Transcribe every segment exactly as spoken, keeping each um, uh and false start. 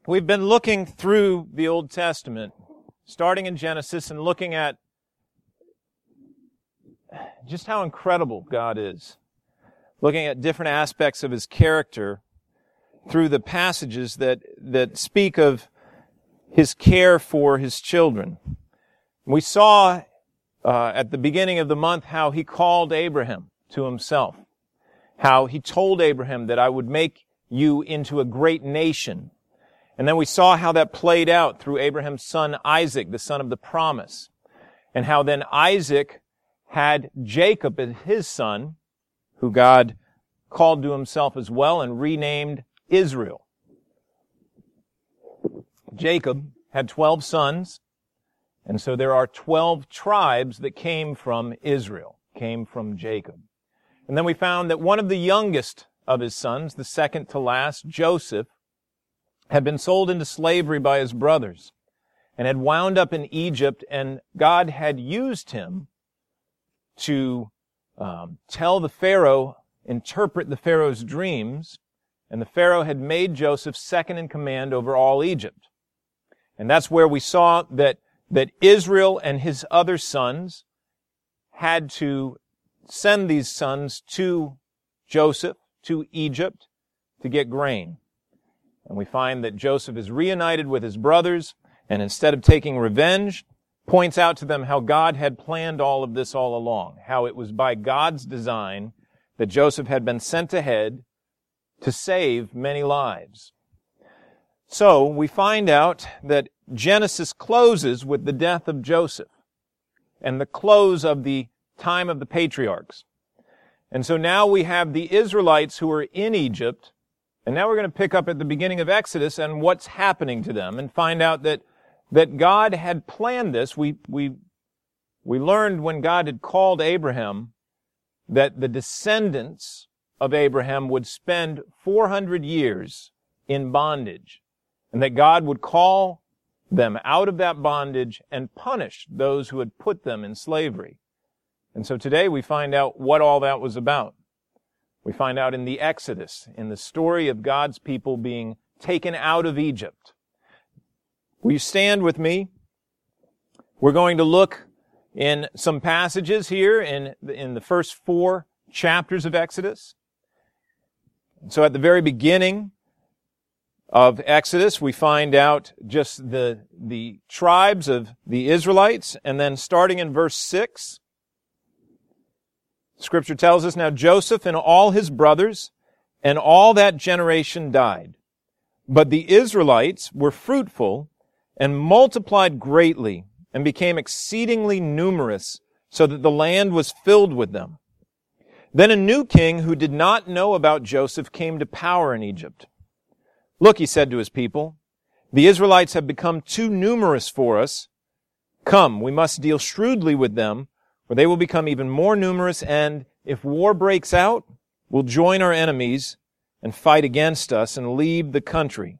We've been looking through the Old Testament, starting in Genesis and looking at just how incredible God is. Looking at different aspects of His character through the passages that, that speak of His care for His children. We saw uh, at the beginning of the month how He called Abraham to Himself. How He told Abraham that I would make you into a great nation. And then we saw how that played out through Abraham's son Isaac, the son of the promise. And how then Isaac had Jacob as his son, who God called to Himself as well and renamed Israel. Jacob had twelve sons, and so there are twelve tribes that came from Israel, came from Jacob. And then we found that one of the youngest of his sons, the second to last, Joseph, had been sold into slavery by his brothers and had wound up in Egypt, and God had used him to um, tell the Pharaoh, interpret the Pharaoh's dreams, and the Pharaoh had made Joseph second in command over all Egypt. And that's where we saw that, that Israel and his other sons had to send these sons to Joseph, to Egypt, to get grain. And we find that Joseph is reunited with his brothers, and instead of taking revenge, points out to them how God had planned all of this all along, how it was by God's design that Joseph had been sent ahead to save many lives. So we find out that Genesis closes with the death of Joseph and the close of the time of the patriarchs. And so now we have the Israelites who are in Egypt. And now we're going to pick up at the beginning of Exodus and what's happening to them and find out that, that God had planned this. We, we, we learned when God had called Abraham that the descendants of Abraham would spend four hundred years in bondage and that God would call them out of that bondage and punish those who had put them in slavery. And so today we find out what all that was about. We find out in the Exodus, in the story of God's people being taken out of Egypt. Will you stand with me? We're going to look in some passages here in, in the first four chapters of Exodus. So at the very beginning of Exodus, we find out just the, the tribes of the Israelites, and then starting in verse six, Scripture tells us, now Joseph and all his brothers and all that generation died. But the Israelites were fruitful and multiplied greatly and became exceedingly numerous, so that the land was filled with them. Then a new king who did not know about Joseph came to power in Egypt. Look, he said to his people, the Israelites have become too numerous for us. Come, we must deal shrewdly with them, for they will become even more numerous, and if war breaks out, we'll join our enemies and fight against us and leave the country.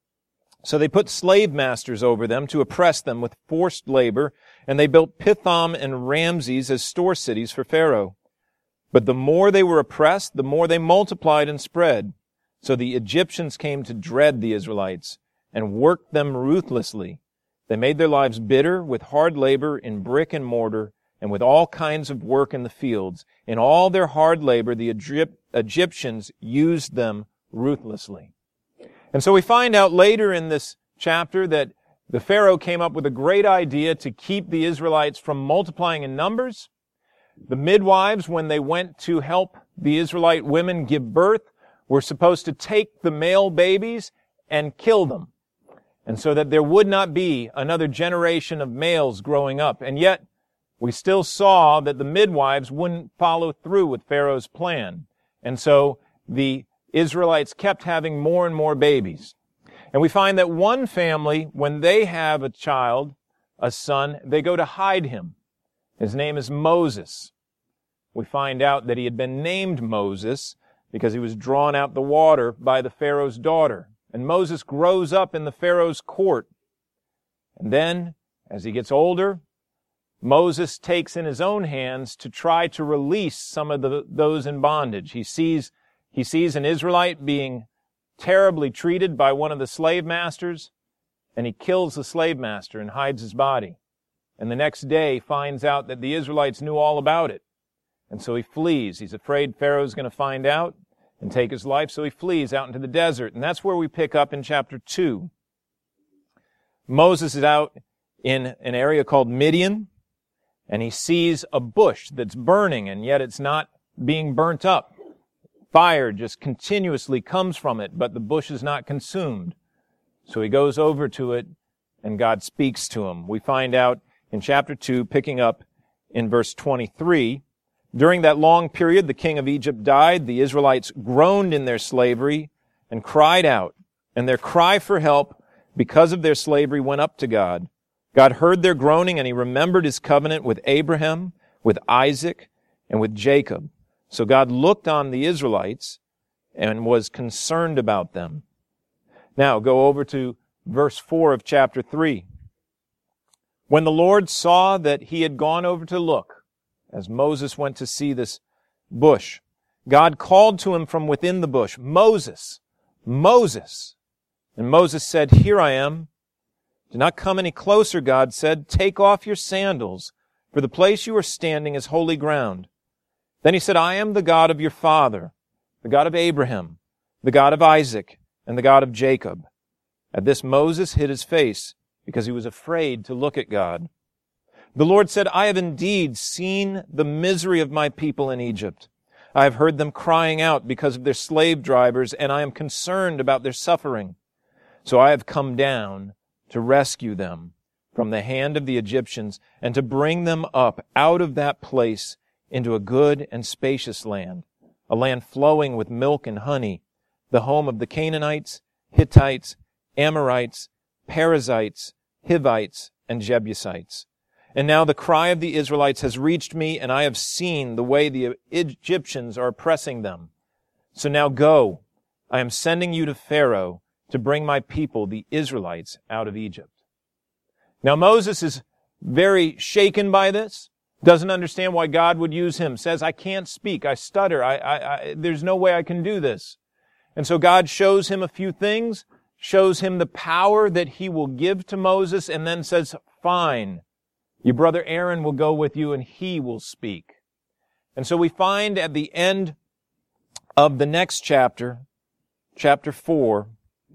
So they put slave masters over them to oppress them with forced labor, and they built Pithom and Ramses as store cities for Pharaoh. But the more they were oppressed, the more they multiplied and spread. So the Egyptians came to dread the Israelites and worked them ruthlessly. They made their lives bitter with hard labor in brick and mortar, and with all kinds of work in the fields. In all their hard labor, the Egyptians used them ruthlessly. And so we find out later in this chapter that the Pharaoh came up with a great idea to keep the Israelites from multiplying in numbers. The midwives, when they went to help the Israelite women give birth, were supposed to take the male babies and kill them. And so that there would not be another generation of males growing up. And yet, we still saw that the midwives wouldn't follow through with Pharaoh's plan. And so the Israelites kept having more and more babies. And we find that one family, when they have a child, a son, they go to hide him. His name is Moses. We find out that he had been named Moses because he was drawn out the water by the Pharaoh's daughter. And Moses grows up in the Pharaoh's court. And then, as he gets older, Moses takes in his own hands to try to release some of the, those in bondage. He sees, he sees an Israelite being terribly treated by one of the slave masters, and he kills the slave master and hides his body. And the next day finds out that the Israelites knew all about it. And so he flees. He's afraid Pharaoh's going to find out and take his life, so he flees out into the desert. And that's where we pick up in chapter two. Moses is out in an area called Midian, and he sees a bush that's burning, and yet it's not being burnt up. Fire just continuously comes from it, but the bush is not consumed. So he goes over to it, and God speaks to him. We find out in chapter two, picking up in verse twenty-three, during that long period, the king of Egypt died. The Israelites groaned in their slavery and cried out, and their cry for help because of their slavery went up to God. God heard their groaning, and he remembered his covenant with Abraham, with Isaac, and with Jacob. So God looked on the Israelites and was concerned about them. Now, go over to verse four of chapter three. When the Lord saw that he had gone over to look, as Moses went to see this bush, God called to him from within the bush, "Moses, Moses." And Moses said, "Here I am." "Do not come any closer," God said. "Take off your sandals, for the place you are standing is holy ground." Then he said, "I am the God of your father, the God of Abraham, the God of Isaac, and the God of Jacob." At this Moses hid his face, because he was afraid to look at God. The Lord said, "I have indeed seen the misery of my people in Egypt. I have heard them crying out because of their slave drivers, and I am concerned about their suffering. So I have come down to rescue them from the hand of the Egyptians and to bring them up out of that place into a good and spacious land, a land flowing with milk and honey, the home of the Canaanites, Hittites, Amorites, Perizzites, Hivites, and Jebusites. And now the cry of the Israelites has reached me, and I have seen the way the Egyptians are oppressing them. So now go, I am sending you to Pharaoh to bring my people, the Israelites, out of Egypt." Now Moses is very shaken by this, doesn't understand why God would use him, says, "I can't speak, I stutter, I, I, I, there's no way I can do this." And so God shows him a few things, shows him the power that he will give to Moses, and then says, "Fine, your brother Aaron will go with you and he will speak." And so we find at the end of the next chapter, chapter four,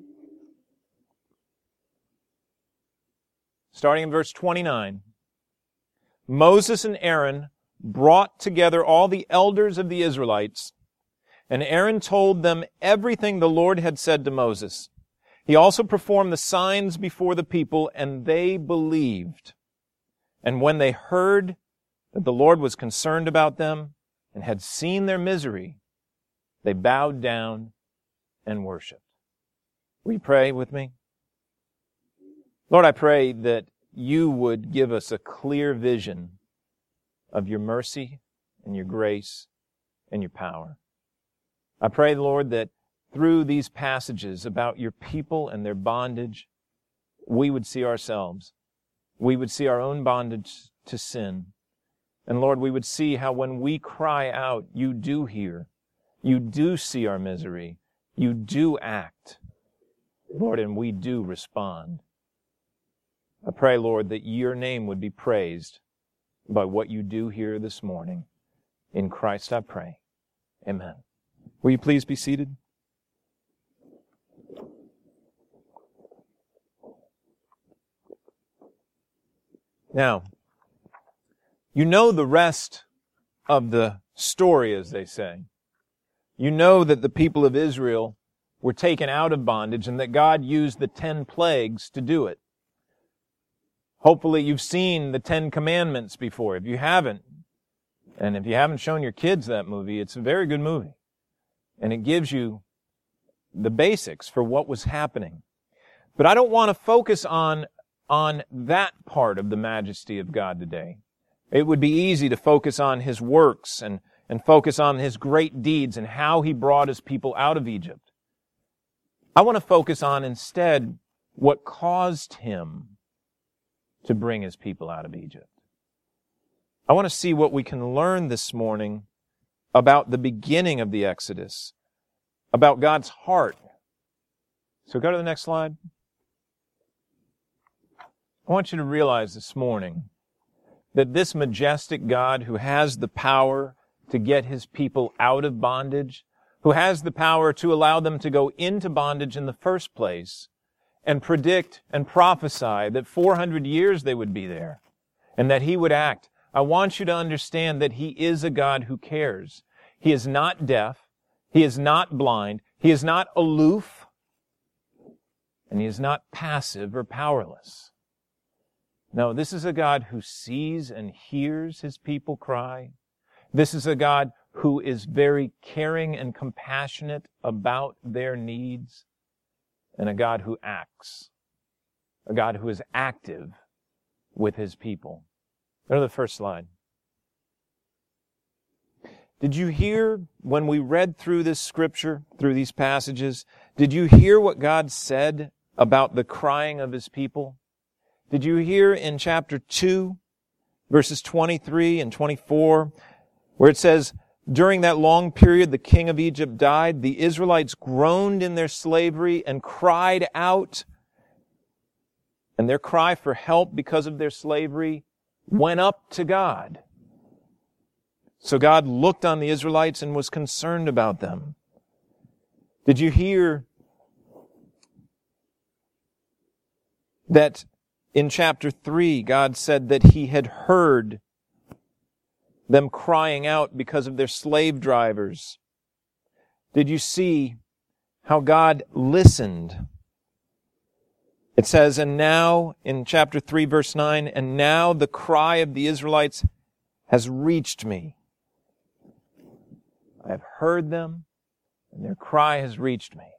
starting in verse twenty-nine, Moses and Aaron brought together all the elders of the Israelites, and Aaron told them everything the Lord had said to Moses. He also performed the signs before the people, and they believed. And when they heard that the Lord was concerned about them and had seen their misery, they bowed down and worshiped. Will you pray with me? Lord, I pray that you would give us a clear vision of your mercy and your grace and your power. I pray, Lord, that through these passages about your people and their bondage, we would see ourselves. We would see our own bondage to sin. And Lord, we would see how when we cry out, you do hear. You do see our misery. You do act. Lord, and we do respond. I pray, Lord, that your name would be praised by what you do here this morning. In Christ I pray. Amen. Will you please be seated? Now, you know the rest of the story, as they say. You know that the people of Israel were taken out of bondage and that God used the ten plagues to do it. Hopefully you've seen the Ten Commandments before. If you haven't, and if you haven't shown your kids that movie, it's a very good movie. And it gives you the basics for what was happening. But I don't want to focus on, on that part of the majesty of God today. It would be easy to focus on his works and, and focus on his great deeds and how he brought his people out of Egypt. I want to focus on instead what caused him to bring his people out of Egypt. I want to see what we can learn this morning about the beginning of the Exodus, about God's heart So go to the next slide. I want you to realize this morning that this majestic God who has the power to get his people out of bondage, who has the power to allow them to go into bondage in the first place, and predict and prophesy that four hundred years they would be there, and that he would act. I want you to understand that he is a God who cares. He is not deaf. He is not blind. He is not aloof. And he is not passive or powerless. No, this is a God who sees and hears his people cry. This is a God who is very caring and compassionate about their needs, and a God who acts, a God who is active with his people. Go to the first slide. Did you hear when we read through this scripture, through these passages, did you hear what God said about the crying of his people? Did you hear in chapter two, verses twenty-three and twenty-four, where it says, during that long period the king of Egypt died, the Israelites groaned in their slavery and cried out, and their cry for help because of their slavery went up to God. So God looked on the Israelites and was concerned about them. Did you hear that in chapter three, God said that he had heard them crying out because of their slave drivers? Did you see how God listened? It says, and now, in chapter three, verse nine, and now the cry of the Israelites has reached me. I have heard them, and their cry has reached me.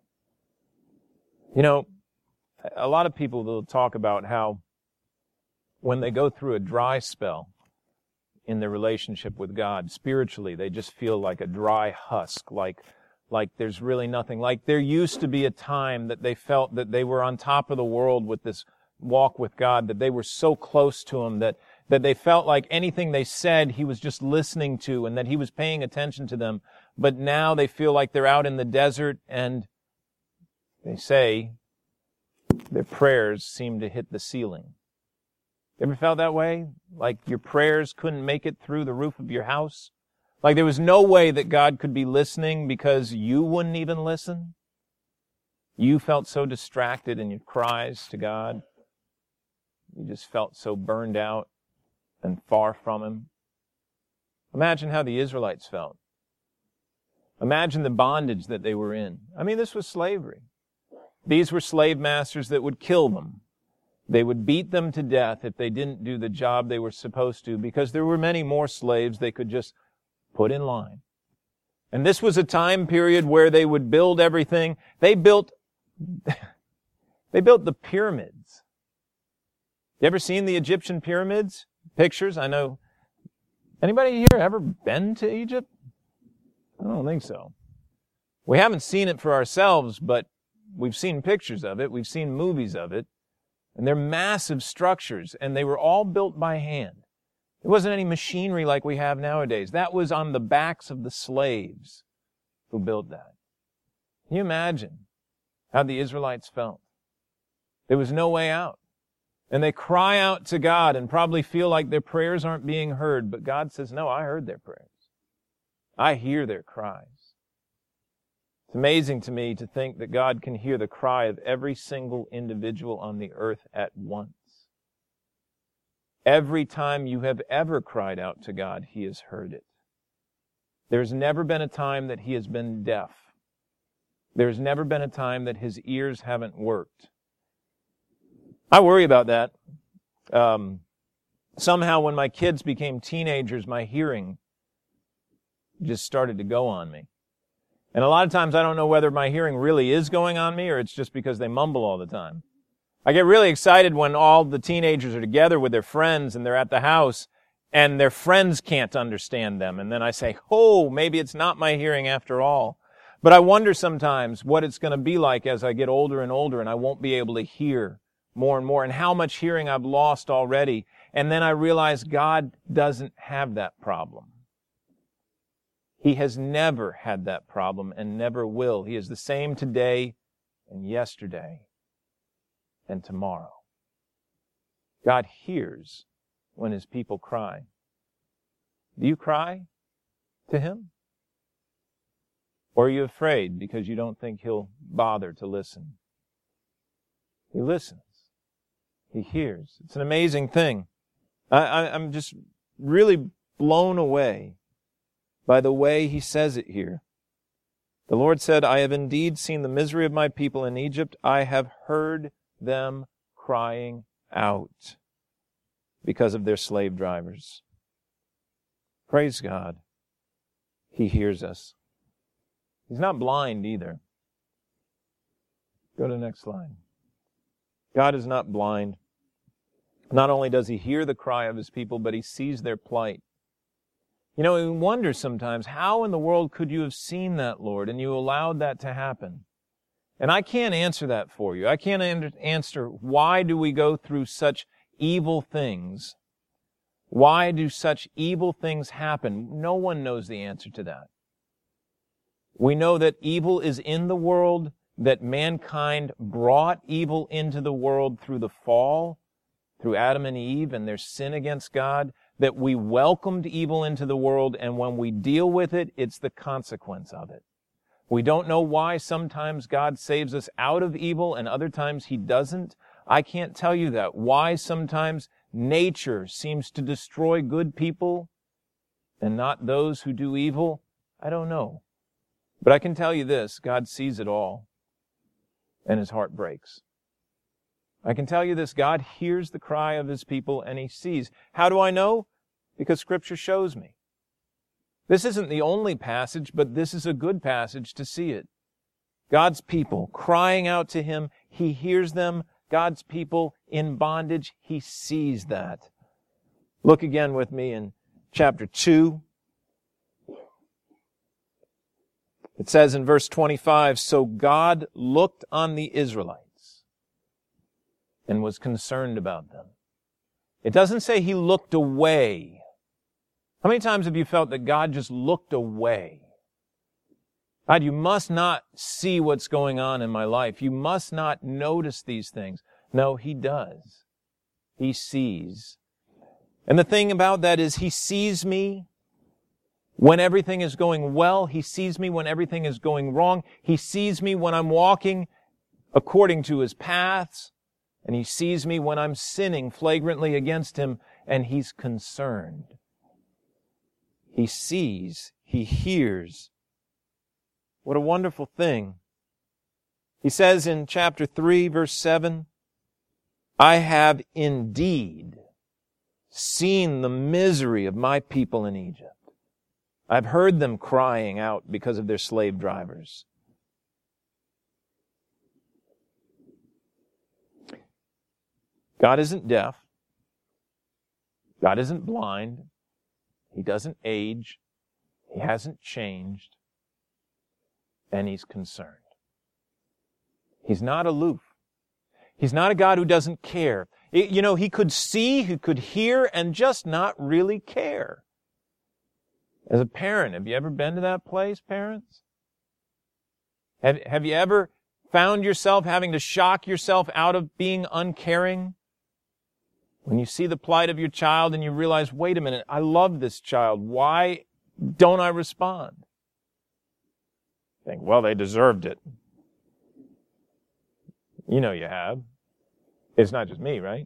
You know, a lot of people will talk about how when they go through a dry spell in their relationship with God, spiritually, they just feel like a dry husk, like like there's really nothing. Like there used to be a time that they felt that they were on top of the world with this walk with God, that they were so close to him, that, that they felt like anything they said, he was just listening to, and that he was paying attention to them. But now they feel like they're out in the desert, and they say their prayers seem to hit the ceiling. Ever felt that way? Like your prayers couldn't make it through the roof of your house? Like there was no way that God could be listening because you wouldn't even listen? You felt so distracted in your cries to God. You just felt so burned out and far from him. Imagine how the Israelites felt. Imagine the bondage that they were in. I mean, this was slavery. These were slave masters that would kill them. They would beat them to death if they didn't do the job they were supposed to, because there were many more slaves they could just put in line. And this was a time period where they would build everything. They built, they built the pyramids. You ever seen the Egyptian pyramids? Pictures? I know. Anybody here ever been to Egypt? I don't think so. We haven't seen it for ourselves, but we've seen pictures of it. We've seen movies of it. And they're massive structures, and they were all built by hand. There wasn't any machinery like we have nowadays. That was on the backs of the slaves who built that. Can you imagine how the Israelites felt? There was no way out. And they cry out to God and probably feel like their prayers aren't being heard. But God says, no, I heard their prayers. I hear their cries. It's amazing to me to think that God can hear the cry of every single individual on the earth at once. Every time you have ever cried out to God, he has heard it. There's never been a time that he has been deaf. There's never been a time that his ears haven't worked. I worry about that. Um, somehow when my kids became teenagers, my hearing just started to go on me. And a lot of times I don't know whether my hearing really is going on me or it's just because they mumble all the time. I get really excited when all the teenagers are together with their friends and they're at the house and their friends can't understand them. And then I say, oh, maybe it's not my hearing after all. But I wonder sometimes what it's going to be like as I get older and older and I won't be able to hear more and more, and how much hearing I've lost already. And then I realize God doesn't have that problem. He has never had that problem and never will. He is the same today and yesterday and tomorrow. God hears when His people cry. Do you cry to Him? Or are you afraid because you don't think He'll bother to listen? He listens. He hears. It's an amazing thing. I, I, I'm just really blown away by the way He says it here. The Lord said, I have indeed seen the misery of my people in Egypt. I have heard them crying out because of their slave drivers. Praise God. He hears us. He's not blind either. Go to the next slide. God is not blind. Not only does He hear the cry of His people, but He sees their plight. You know, we wonder sometimes, how in the world could you have seen that, Lord, and you allowed that to happen? And I can't answer that for you. I can't answer why do we go through such evil things? Why do such evil things happen? No one knows the answer to that. We know that evil is in the world, that mankind brought evil into the world through the fall, through Adam and Eve and their sin against God, that we welcomed evil into the world, and when we deal with it, it's the consequence of it. We don't know why sometimes God saves us out of evil and other times He doesn't. I can't tell you that. Why sometimes nature seems to destroy good people and not those who do evil, I don't know. But I can tell you this, God sees it all, and His heart breaks. I can tell you this, God hears the cry of His people, and He sees. How do I know? Because Scripture shows me. This isn't the only passage, but this is a good passage to see it. God's people crying out to Him, He hears them. God's people in bondage, He sees that. Look again with me in chapter two. It says in verse twenty-five, so God looked on the Israelites and was concerned about them. It doesn't say He looked away. How many times have you felt that God just looked away? God, you must not see what's going on in my life. You must not notice these things. No, He does. He sees. And the thing about that is He sees me when everything is going well. He sees me when everything is going wrong. He sees me when I'm walking according to His paths. And He sees me when I'm sinning flagrantly against Him. And He's concerned. He sees. He hears. What a wonderful thing. He says in chapter three, verse seven, I have indeed seen the misery of my people in Egypt. I've heard them crying out because of their slave drivers. God isn't deaf. God isn't blind. He doesn't age. He hasn't changed. And He's concerned. He's not aloof. He's not a God who doesn't care. You know, He could see, He could hear, and just not really care. As a parent, have you ever been to that place, parents? Have, have you ever found yourself having to shock yourself out of being uncaring? When you see the plight of your child and you realize, wait a minute, I love this child. Why don't I respond? Think, well, they deserved it. You know you have. It's not just me, right?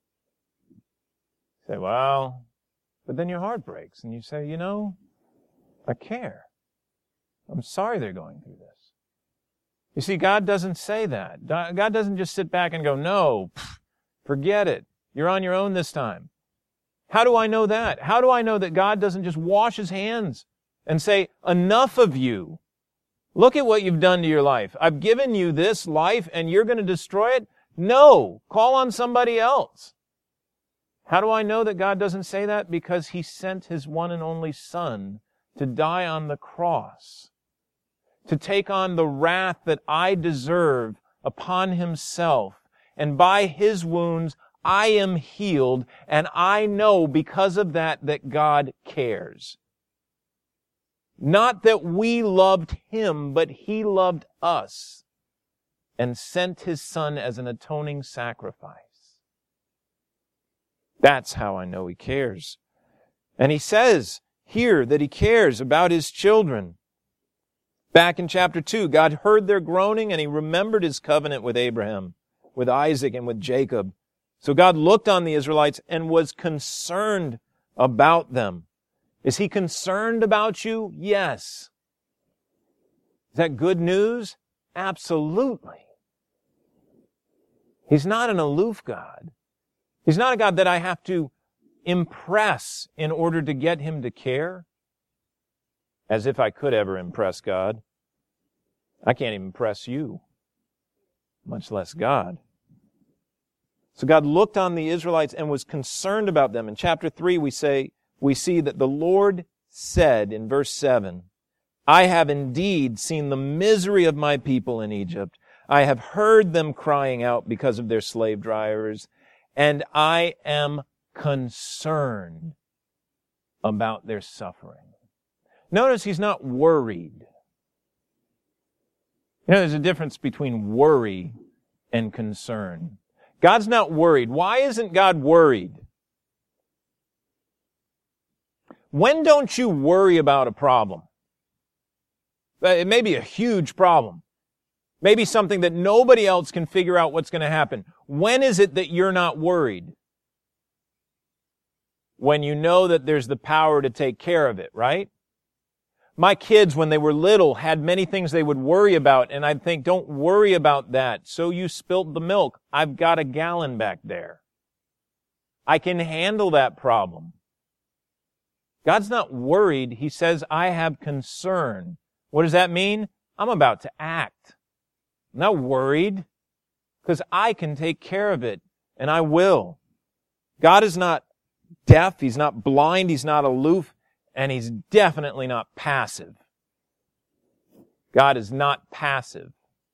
You say, well, but then your heart breaks and you say, you know, I care. I'm sorry they're going through this. You see, God doesn't say that. God doesn't just sit back and go, no, forget it. You're on your own this time. How do I know that? How do I know that God doesn't just wash His hands and say, enough of you? Look at what you've done to your life. I've given you this life and you're going to destroy it? No. Call on somebody else. How do I know that God doesn't say that? Because He sent His one and only Son to die on the cross, to take on the wrath that I deserve upon Himself. And by His wounds, I am healed, and I know because of that that God cares. Not that we loved Him, but He loved us and sent his Son as an atoning sacrifice. That's how I know he cares. And he says here that he cares about his children. Back in chapter two, God heard their groaning and he remembered his covenant with Abraham, with Isaac, and with Jacob. So God looked on the Israelites and was concerned about them. Is he concerned about you? Yes. Is that good news? Absolutely. He's not an aloof God. He's not a God that I have to impress in order to get him to care. As if I could ever impress God. I can't even impress you, much less God. So God looked on the Israelites and was concerned about them. In chapter three, we say, we see that the Lord said in verse seven, I have indeed seen the misery of my people in Egypt. I have heard them crying out because of their slave drivers, and I am concerned about their suffering. Notice he's not worried. You know, there's a difference between worry and concern. God's not worried. Why isn't God worried? When don't you worry about a problem? It may be a huge problem. Maybe something that nobody else can figure out what's going to happen. When is it that you're not worried? When you know that there's the power to take care of it, right? My kids, when they were little, had many things they would worry about, and I'd think, don't worry about that. So you spilt the milk. I've got a gallon back there. I can handle that problem. God's not worried. He says, I have concern. What does that mean? I'm about to act. I'm not worried, because I can take care of it, and I will. God is not deaf. He's not blind. He's not aloof. And he's definitely not passive. God is not passive.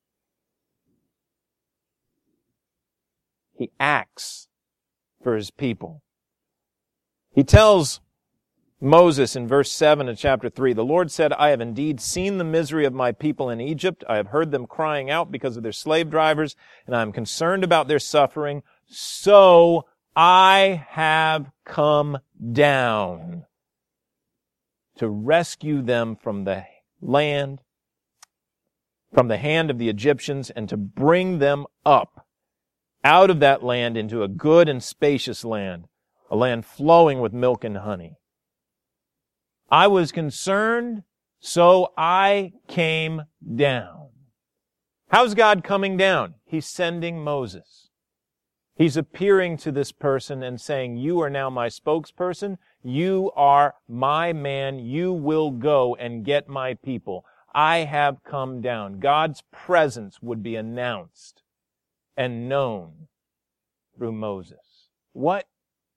He acts for his people. He tells Moses in verse seven of chapter three, the Lord said, I have indeed seen the misery of my people in Egypt. I have heard them crying out because of their slave drivers, and I am concerned about their suffering. So I have come down to rescue them from the land, from the hand of the Egyptians, and to bring them up out of that land into a good and spacious land, a land flowing with milk and honey. I was concerned, so I came down. How's God coming down? He's sending Moses. He's appearing to this person and saying, you are now my spokesperson. You are my man. You will go and get my people. I have come down. God's presence would be announced and known through Moses. What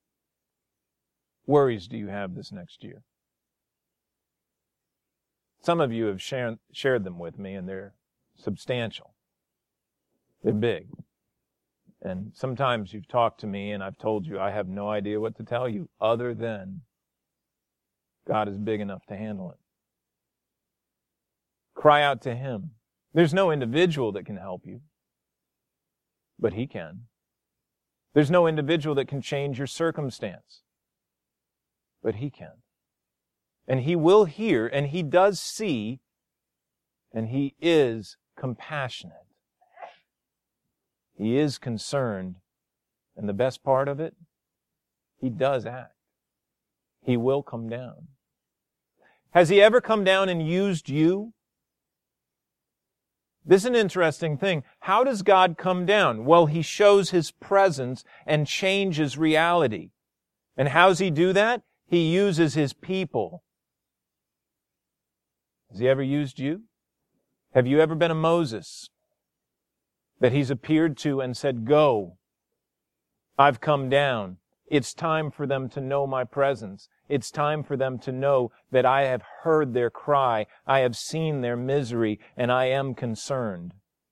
worries do you have this next year? Some of you have shared, shared them with me, and they're substantial. They're big. And sometimes you've talked to me and I've told you I have no idea what to tell you other than God is big enough to handle it. Cry out to him. There's no individual that can help you, but he can. There's no individual that can change your circumstance, but he can. And he will hear, and he does see, and he is compassionate. He is concerned. And the best part of it, he does act. He will come down. Has he ever come down and used you? This is an interesting thing. How does God come down? Well, he shows his presence and changes reality. And how does he do that? He uses his people. Has he ever used you? Have you ever been a Moses that he's appeared to and said, go, I've come down. It's time for them to know my presence. It's time for them to know that I have heard their cry, I have seen their misery, and I am concerned.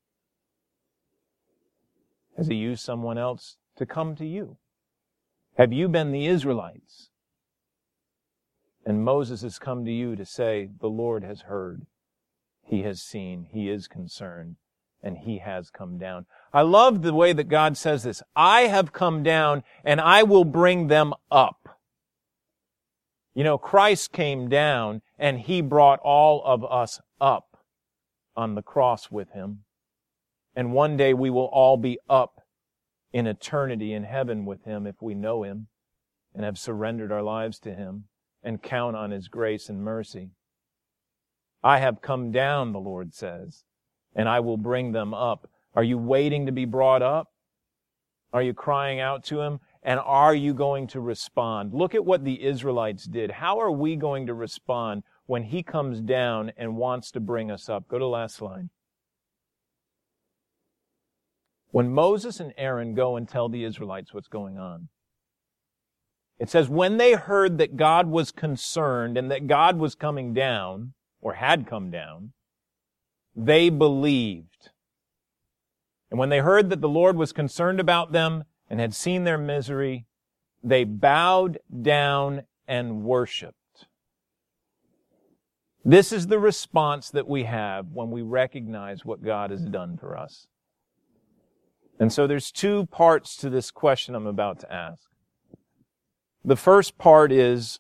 Has he used someone else to come to you? Have you been the Israelites? And Moses has come to you to say, the Lord has heard, he has seen, he is concerned, and He has come down. I love the way that God says this. I have come down, and I will bring them up. You know, Christ came down, and He brought all of us up on the cross with Him. And one day we will all be up in eternity in heaven with Him if we know Him and have surrendered our lives to Him and count on His grace and mercy. I have come down, the Lord says, and I will bring them up. Are you waiting to be brought up? Are you crying out to Him? And are you going to respond? Look at what the Israelites did. How are we going to respond when He comes down and wants to bring us up? Go to the last slide. When Moses and Aaron go and tell the Israelites what's going on, it says, when they heard that God was concerned and that God was coming down, or had come down, they believed. And when they heard that the Lord was concerned about them and had seen their misery, they bowed down and worshiped. This is the response that we have when we recognize what God has done for us. And so there's two parts to this question I'm about to ask. The first part is,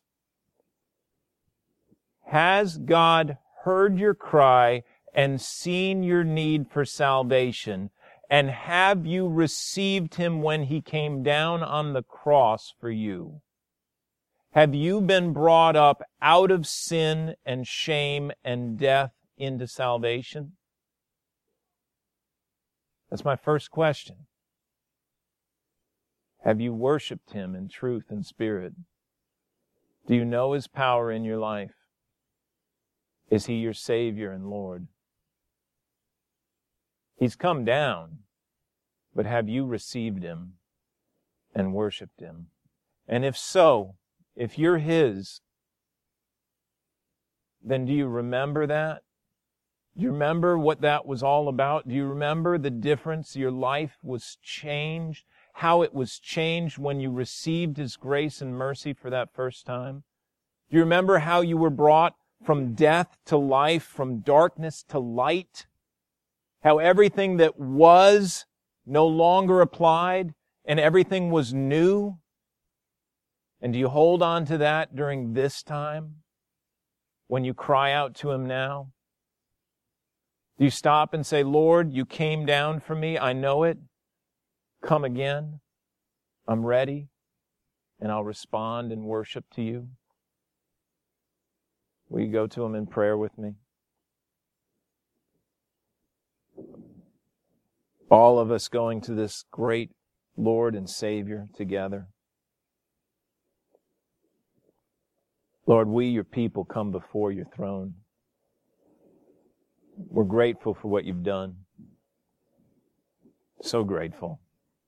has God heard your cry and seen your need for salvation? And have you received Him when He came down on the cross for you? Have you been brought up out of sin and shame and death into salvation? That's my first question. Have you worshiped Him in truth and spirit? Do you know His power in your life? Is He your Savior and Lord? He's come down, but have you received Him and worshiped Him? And if so, if you're His, then do you remember that? Do you remember what that was all about? Do you remember the difference? Your life was changed, how it was changed when you received His grace and mercy for that first time? Do you remember how you were brought from death to life, from darkness to light? How everything that was no longer applied and everything was new? And do you hold on to that during this time when you cry out to Him now? Do you stop and say, Lord, you came down for me. I know it. Come again. I'm ready. And I'll respond and worship to you. Will you go to Him in prayer with me? All of us going to this great Lord and Savior together. Lord, we, your people, come before your throne. We're grateful for what you've done. So grateful.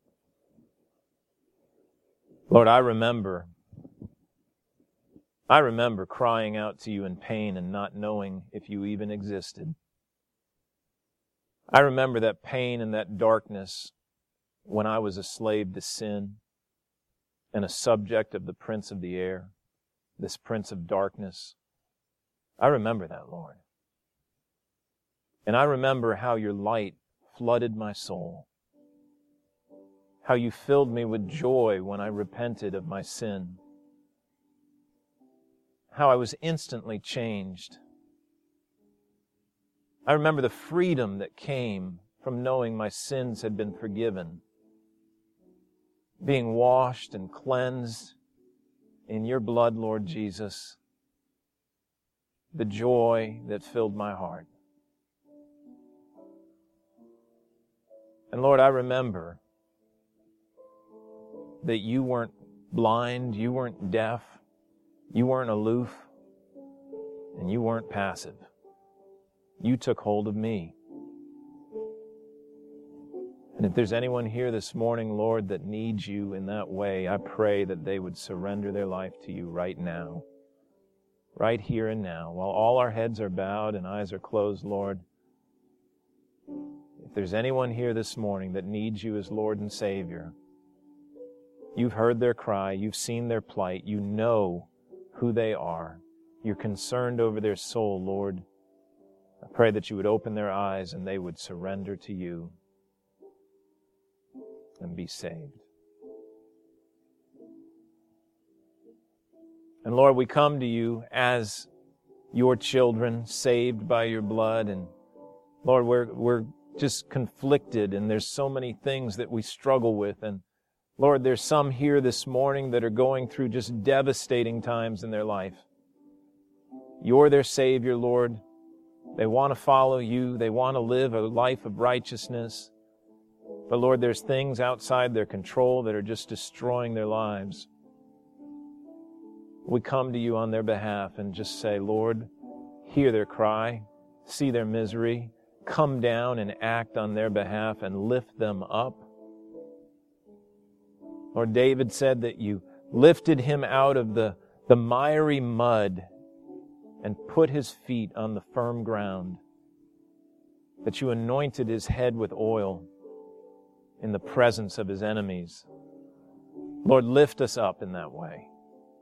Lord, I remember, I remember crying out to you in pain and not knowing if you even existed. I remember that pain and that darkness when I was a slave to sin and a subject of the prince of the air, this prince of darkness. I remember that, Lord. And I remember how your light flooded my soul, how you filled me with joy when I repented of my sin, how I was instantly changed. I remember the freedom that came from knowing my sins had been forgiven, being washed and cleansed in your blood, Lord Jesus, the joy that filled my heart. And Lord, I remember that you weren't blind, you weren't deaf, you weren't aloof, and you weren't passive. You took hold of me. And if there's anyone here this morning, Lord, that needs you in that way, I pray that they would surrender their life to you right now, right here and now, while all our heads are bowed and eyes are closed, Lord. If there's anyone here this morning that needs you as Lord and Savior, you've heard their cry, you've seen their plight, you know who they are. You're concerned over their soul, Lord. I pray that you would open their eyes and they would surrender to you and be saved. And Lord, we come to you as your children, saved by your blood. And Lord, we're, we're just conflicted, and there's so many things that we struggle with. And Lord, there's some here this morning that are going through just devastating times in their life. You're their Savior, Lord. They want to follow you. They want to live a life of righteousness. But Lord, there's things outside their control that are just destroying their lives. We come to you on their behalf and just say, Lord, hear their cry, see their misery, come down and act on their behalf and lift them up. Lord, David said that you lifted him out of the, the miry mud and put his feet on the firm ground, that you anointed his head with oil in the presence of his enemies. Lord, lift us up in that way.